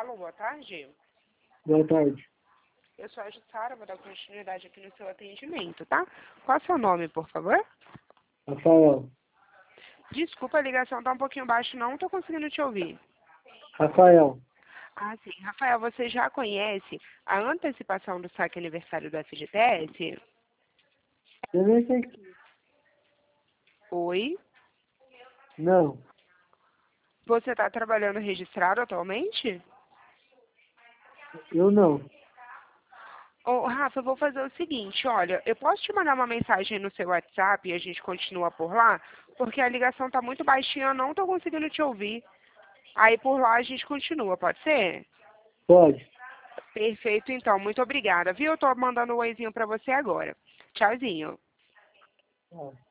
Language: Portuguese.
Alô, boa tarde. Boa tarde. Eu sou a Jussara, vou dar continuidade aqui no seu atendimento, tá? Qual é o seu nome, por favor? Rafael. Desculpa, a ligação tá um pouquinho baixa, não tô conseguindo te ouvir. Rafael. Ah, sim. Rafael, você já conhece a antecipação do saque aniversário do FGTS? Eu nem sei. Oi? Não. Você está trabalhando registrado atualmente? Eu não. Ô, Rafa, eu vou fazer o seguinte, olha, eu posso te mandar uma mensagem no seu WhatsApp e a gente continua por lá? Porque a ligação tá muito baixinha, eu não tô conseguindo te ouvir. Aí por lá a gente continua, pode ser? Pode. Perfeito, então. Muito obrigada, viu? Eu tô mandando um oizinho pra você agora. Tchauzinho. Ah.